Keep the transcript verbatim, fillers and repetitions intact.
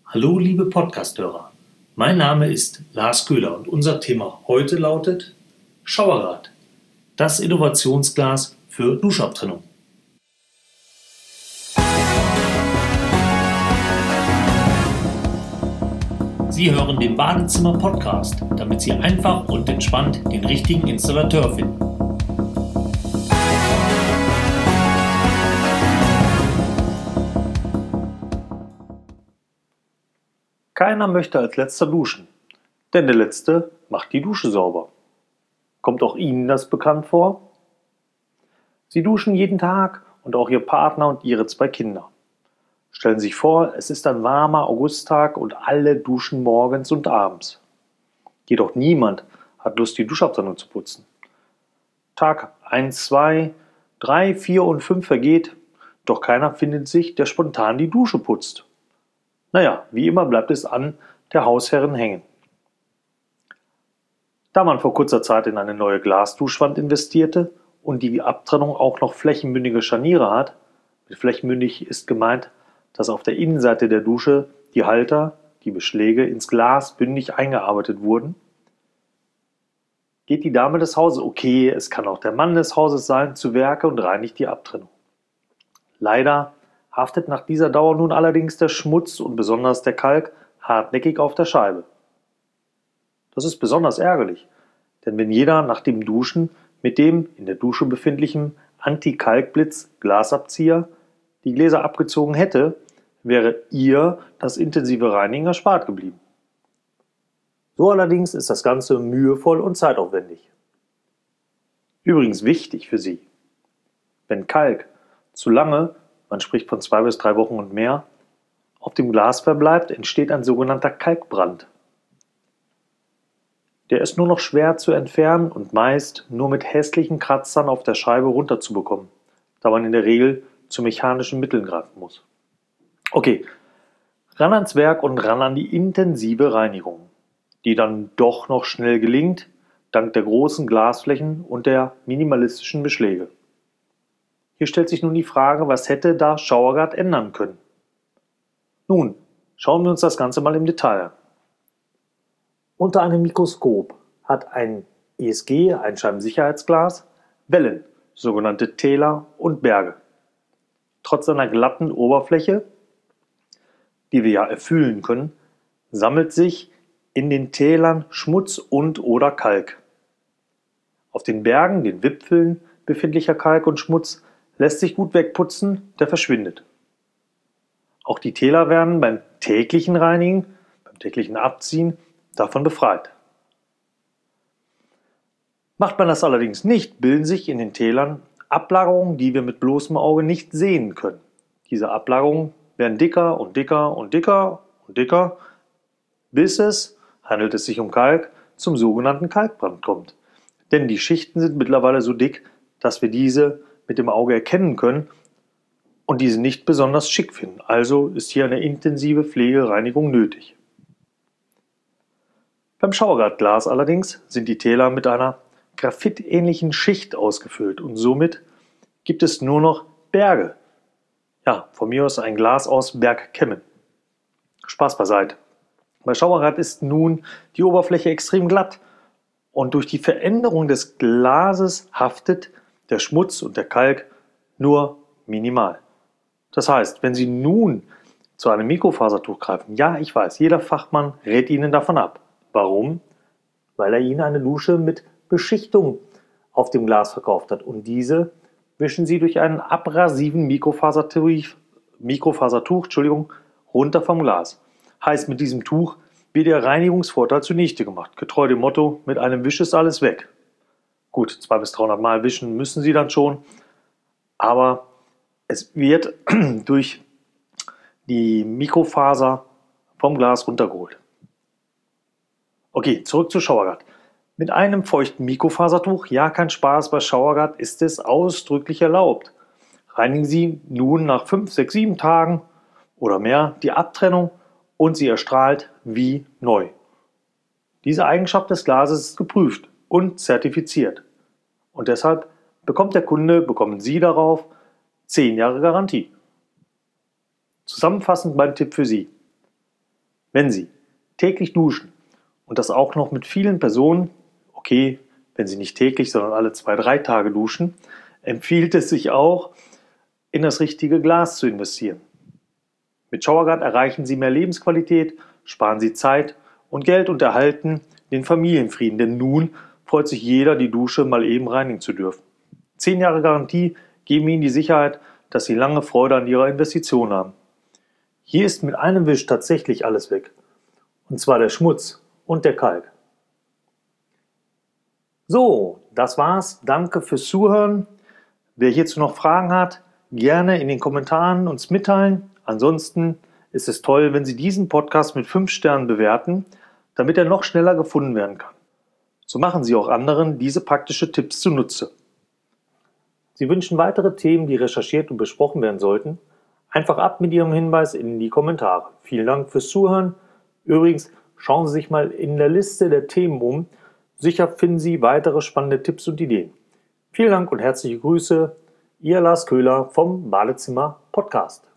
Hallo liebe Podcasthörer, mein Name ist Lars Köhler und unser Thema heute lautet Showerguard, das Innovationsglas für Duschabtrennung. Sie hören den Badezimmer-Podcast, damit Sie einfach und entspannt den richtigen Installateur finden. Keiner möchte als Letzter duschen, denn der Letzte macht die Dusche sauber. Kommt auch Ihnen das bekannt vor? Sie duschen jeden Tag und auch Ihr Partner und Ihre zwei Kinder. Stellen Sie sich vor, es ist ein warmer Augusttag und alle duschen morgens und abends. Jedoch niemand hat Lust, die Duschabtrennung zu putzen. Tag eins, zwei, drei, vier und fünf vergeht, doch keiner findet sich, der spontan die Dusche putzt. Naja, wie immer bleibt es an der Hausherrin hängen. Da man vor kurzer Zeit in eine neue Glasduschwand investierte und die Abtrennung auch noch flächenmündige Scharniere hat, mit flächenmündig ist gemeint, dass auf der Innenseite der Dusche die Halter, die Beschläge ins Glas bündig eingearbeitet wurden, geht die Dame des Hauses, okay, es kann auch der Mann des Hauses sein, zu Werke und reinigt die Abtrennung. Leider haftet nach dieser Dauer nun allerdings der Schmutz und besonders der Kalk hartnäckig auf der Scheibe. Das ist besonders ärgerlich, denn wenn jeder nach dem Duschen mit dem in der Dusche befindlichen Anti-Kalkblitz-Glasabzieher die Gläser abgezogen hätte, wäre ihr das intensive Reinigen erspart geblieben. So allerdings ist das Ganze mühevoll und zeitaufwendig. Übrigens wichtig für Sie: Wenn Kalk zu lange, man spricht von zwei bis drei Wochen und mehr, auf dem Glas verbleibt, entsteht ein sogenannter Kalkbrand. Der ist nur noch schwer zu entfernen und meist nur mit hässlichen Kratzern auf der Scheibe runterzubekommen, da man in der Regel zu mechanischen Mitteln greifen muss. Okay, ran ans Werk und ran an die intensive Reinigung, die dann doch noch schnell gelingt, dank der großen Glasflächen und der minimalistischen Beschläge. Hier stellt sich nun die Frage, was hätte da Showerguard ändern können? Nun, schauen wir uns das Ganze mal im Detail an. Unter einem Mikroskop hat ein E S G, Einscheibensicherheitsglas, Wellen, sogenannte Täler und Berge. Trotz einer glatten Oberfläche, die wir ja erfüllen können, sammelt sich in den Tälern Schmutz und oder Kalk. Auf den Bergen, den Wipfeln befindlicher Kalk und Schmutz lässt sich gut wegputzen, der verschwindet. Auch die Täler werden beim täglichen Reinigen, beim täglichen Abziehen davon befreit. Macht man das allerdings nicht, bilden sich in den Tälern Ablagerungen, die wir mit bloßem Auge nicht sehen können. Diese Ablagerungen werden dicker und dicker und dicker und dicker, bis es, handelt es sich um Kalk, zum sogenannten Kalkbrand kommt. Denn die Schichten sind mittlerweile so dick, dass wir diese mit dem Auge erkennen können und diese nicht besonders schick finden. Also ist hier eine intensive Pflegereinigung nötig. Beim Showerguard-Glas allerdings sind die Täler mit einer graphitähnlichen Schicht ausgefüllt und somit gibt es nur noch Berge. Ja, von mir aus ein Glas aus Bergkämmen. Spaß beiseite. Bei Showerguard ist nun die Oberfläche extrem glatt und durch die Veränderung des Glases haftet der Schmutz und der Kalk nur minimal. Das heißt, wenn Sie nun zu einem Mikrofasertuch greifen, ja, ich weiß, jeder Fachmann rät Ihnen davon ab. Warum? Weil er Ihnen eine Dusche mit Beschichtung auf dem Glas verkauft hat und diese wischen Sie durch einen abrasiven Mikrofasertuch, Mikrofasertuch Entschuldigung, runter vom Glas. Heißt, mit diesem Tuch wird Ihr Reinigungsvorteil zunichte gemacht. Getreu dem Motto, mit einem Wisch ist alles weg. Gut, zweihundert bis dreihundert Mal wischen müssen Sie dann schon, aber es wird durch die Mikrofaser vom Glas runtergeholt. Okay, zurück zu Showerguard. Mit einem feuchten Mikrofasertuch, ja, kein Spaß, bei Showerguard ist es ausdrücklich erlaubt. Reinigen Sie nun nach fünf, sechs, sieben Tagen oder mehr die Abtrennung und sie erstrahlt wie neu. Diese Eigenschaft des Glases ist geprüft und zertifiziert. Und deshalb bekommt der Kunde, bekommen Sie darauf zehn Jahre Garantie. Zusammenfassend mein Tipp für Sie: Wenn Sie täglich duschen und das auch noch mit vielen Personen, okay, wenn Sie nicht täglich, sondern alle zwei, drei Tage duschen, empfiehlt es sich auch, in das richtige Glas zu investieren. Mit Showerguard erreichen Sie mehr Lebensqualität, sparen Sie Zeit und Geld und erhalten den Familienfrieden, denn nun freut sich jeder, die Dusche mal eben reinigen zu dürfen. Zehn Jahre Garantie geben Ihnen die Sicherheit, dass Sie lange Freude an Ihrer Investition haben. Hier ist mit einem Wisch tatsächlich alles weg. Und zwar der Schmutz und der Kalk. So, das war's. Danke fürs Zuhören. Wer hierzu noch Fragen hat, gerne in den Kommentaren uns mitteilen. Ansonsten ist es toll, wenn Sie diesen Podcast mit fünf Sternen bewerten, damit er noch schneller gefunden werden kann. So machen Sie auch anderen diese praktischen Tipps zunutze. Sie wünschen weitere Themen, die recherchiert und besprochen werden sollten? Einfach ab mit Ihrem Hinweis in die Kommentare. Vielen Dank fürs Zuhören. Übrigens, schauen Sie sich mal in der Liste der Themen um. Sicher finden Sie weitere spannende Tipps und Ideen. Vielen Dank und herzliche Grüße. Ihr Lars Köhler vom Badezimmer Podcast.